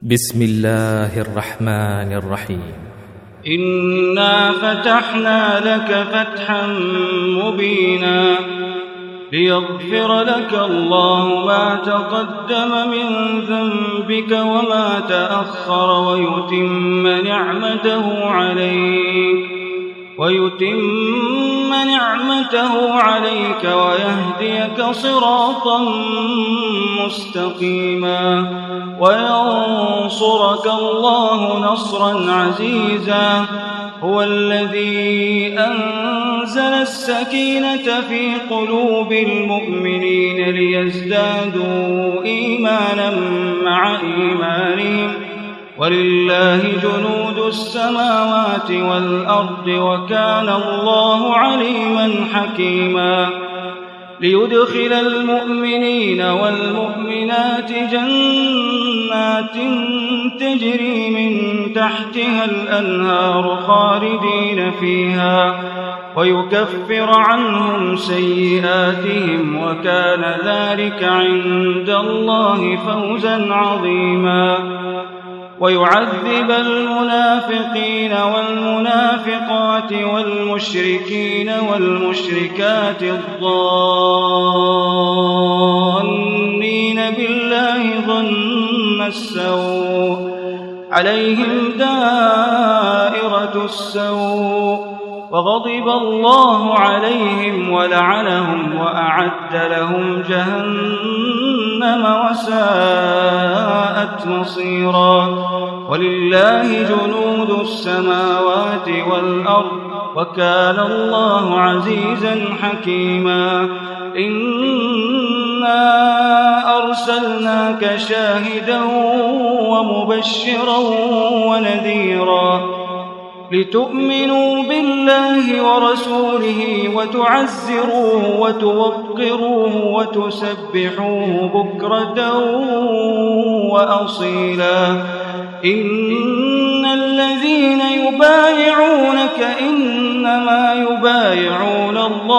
بسم الله الرحمن الرحيم. إنا فتحنا لك فتحا مبينا ليغفر لك الله ما تقدم من ذنبك وما تأخر ويتم نعمته عليك ويهديك صراطا مستقيما وينصرك الله نصرا عزيزا. هو الذي أنزل السكينة في قلوب المؤمنين ليزدادوا إيمانا مع إيمانهم ولله جنود السماوات والأرض وكان الله عليما حكيما. ليدخل المؤمنين والمؤمنات جنات تجري من تحتها الأنهار خالدين فيها ويكفر عنهم سيئاتهم وكان ذلك عند الله فوزا عظيما. ويعذب المنافقين والمنافقات والمشركين والمشركات الظانين بالله ظن السوء عليهم دائرة السوء وغضب الله عليهم ولعنهم وأعد لهم جهنم وساءت مصيرا. ولله جنود السماوات والأرض وكان الله عزيزا حكيما. إنا أرسلناك شاهدا ومبشرا ونذيرا لتؤمنوا بالله ورسوله وتعزروه وتوقروه وتسبحوه بكرة وأصيلا. إن الذين يبايعونك إنما يبايعون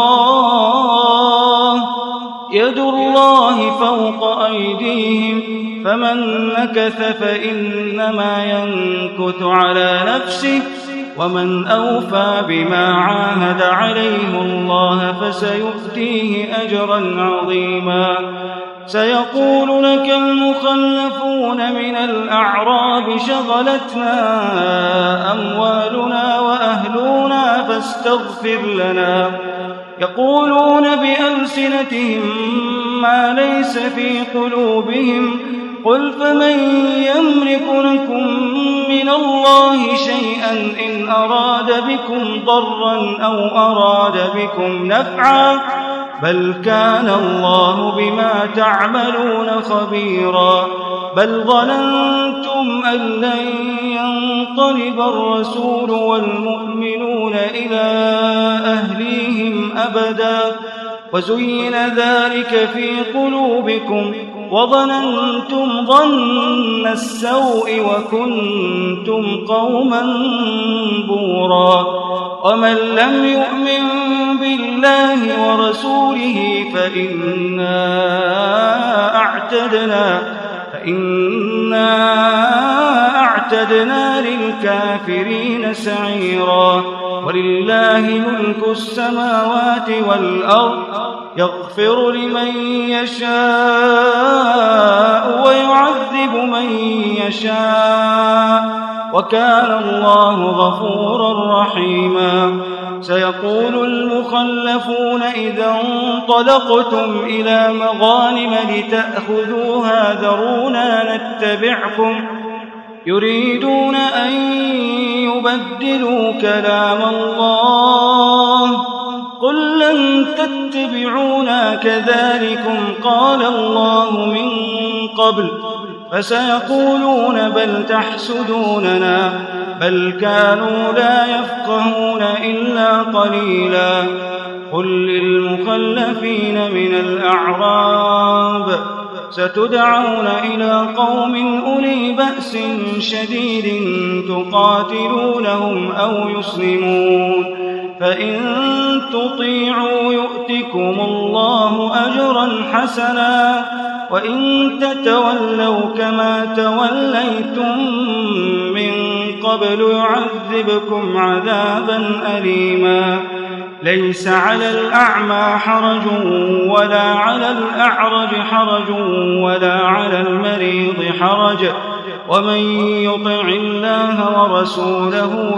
الله يد الله فوق أيديهم فمن نكث فإنما ينكث على نفسه ومن أوفى بما عاهد عليه الله فسيؤتيه أجرا عظيما. سيقول لك المخلفون من الأعراب شغلتنا أموالنا وأهلنا فاستغفر لنا يقولون بألسنتهم ما ليس في قلوبهم قل فمن يملك لكم من الله شيئا إن أراد بكم ضرا أو أراد بكم نفعا بل كان الله بما تعملون خبيرا. بل ظننتم أن لن ينقلب الرسول والمؤمنون إلى أهليهم أبدا وزين ذلك في قلوبكم وظننتم ظن السوء وكنتم قوما بورا. ومن لم يؤمن بالله ورسوله فإنا أعتدنا للكافرين سعيرا. ولله ملك السماوات والأرض يغفر لمن يشاء ويعذب من يشاء وكان الله غفورا رحيما. سيقول المخلفون إذا انطلقتم إلى مغانم لتأخذوها ذرونا نتبعكم يريدون أن يبدلوا كلام الله قل لن تتبعونا كذلكم قال الله من قبل فسيقولون بل تحسدوننا بل كانوا لا يفقهون إلا قليلا. قل للمخلفين من الأعراب ستدعون إلى قوم أولي بأس شديد تقاتلونهم أو يسلمون فإن تطيعوا يؤتكم الله أجرا حسنا وإن تتولوا كما توليتم من قبل يعذبكم عذابا أليما ليس على الأعمى حرج ولا على الأعرج حرج ولا على المريض حرج ومن يطع الله ورسوله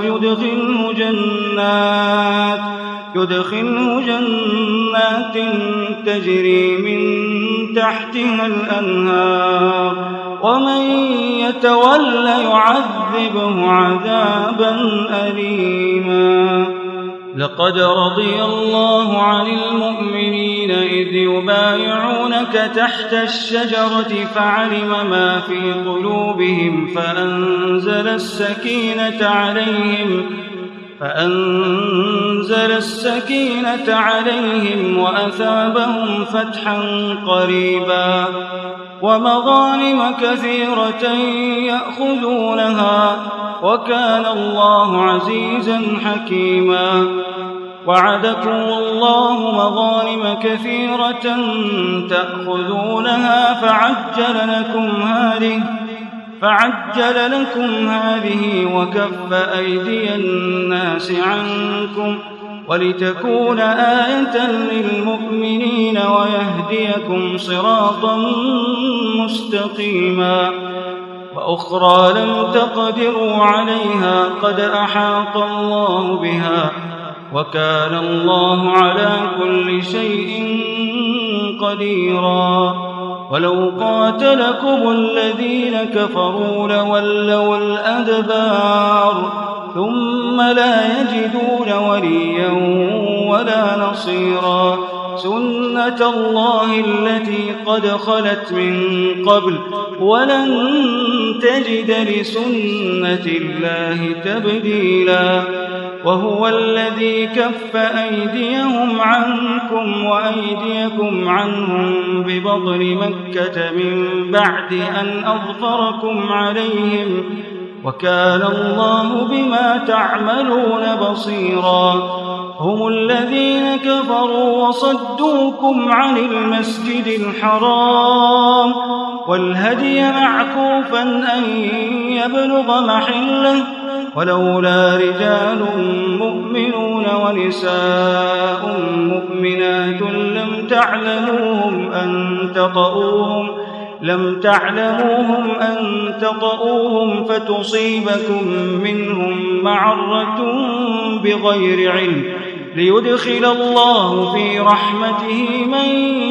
يدخله جنات تجري من تحتها الأنهار ومن يتول يعذبه عذابا أليما لقد رضي الله عن المؤمنين إذ يبايعونك تحت الشجرة فعلم ما في قلوبهم فأنزل السكينة عليهم وأثابهم فتحا قريبا ومغانم كثيرة يأخذونها وكان الله عزيزا حكيما وعدكم الله مغانم كثيرة تأخذونها فعجل لكم هذه وكف أيدي الناس عنكم ولتكون آية للمؤمنين ويهديكم صراطا مستقيما وأخرى لم تقدروا عليها قد أحاط الله بها وكان الله على كل شيء قديرا ولو قاتلكم الذين كفروا لولوا الأدبار ثم لا يجدون وليا ولا نصيرا سنة الله التي قد خلت من قبل ولن تجد لسنة الله تبديلا وهو الذي كف أيديهم عنكم وأيديكم عنهم ببطن مكة من بعد أن أظفركم عليهم وكان الله بما تعملون بصيرا هم الذين كفروا وصدوكم عن المسجد الحرام والهدي معكوفا أن يبلغ محله ولولا رجال مؤمنون ونساء مؤمنات لم تعلموهم أن تطؤوهم فتصيبكم منهم معرة بغير علم ليدخل الله في رحمته من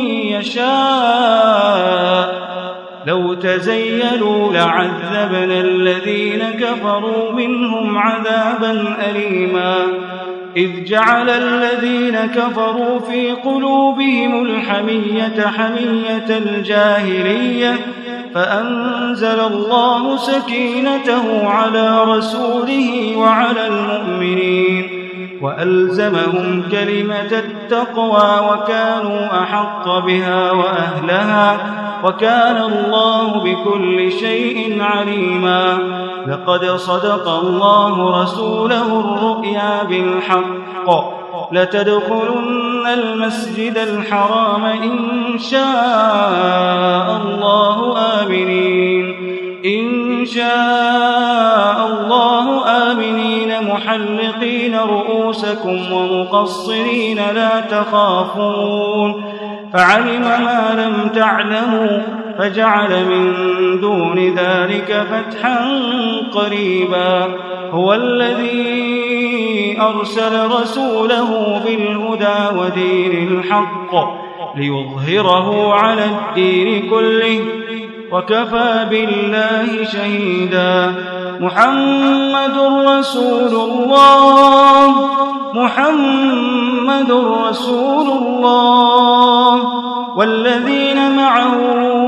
يشاء لو تزيلوا لعذبنا الذين كفروا منهم عذابا أليما إذ جعل الذين كفروا في قلوبهم الحمية حمية الجاهلية فأنزل الله سكينته على رسوله وعلى المؤمنين وألزمهم كلمة التقوى وكانوا أحق بها وأهلها وكان الله بكل شيء عليما لقد صدق الله رسوله الرؤيا بالحق لتدخلن المسجد الحرام إن شاء الله آمنين محلقين رؤوسكم ومقصرين لا تخافون فعلم ما لم تعلموا فجعل من دون ذلك فتحا قريبا هو الذي أرسل رسوله بالهدى ودين الحق ليظهره على الدين كله وكفى بالله شهيدا محمد رسول الله والذين معه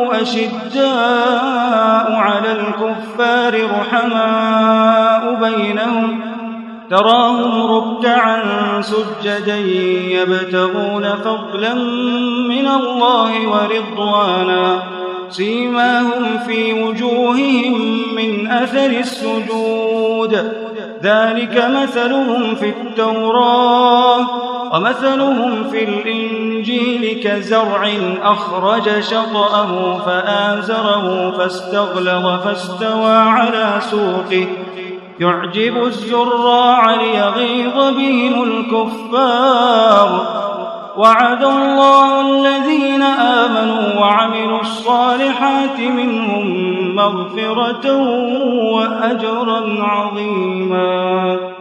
أشداء على الكفار رحماء بينهم تراهم ركعا سجدا يبتغون فضلا من الله ورضوانا سيماهم في وجوههم من أثر السجود ذلك مثلهم في التوراة ومثلهم في الإنجيل كزرع أخرج شطأه فآزره فاستغلظ فاستوى على سوقه يعجب الزراع ليغيظ بهم الكفار. وعد الله الذين آمنوا وعملوا الصالحات منهم مغفرة وأجرا عظيما.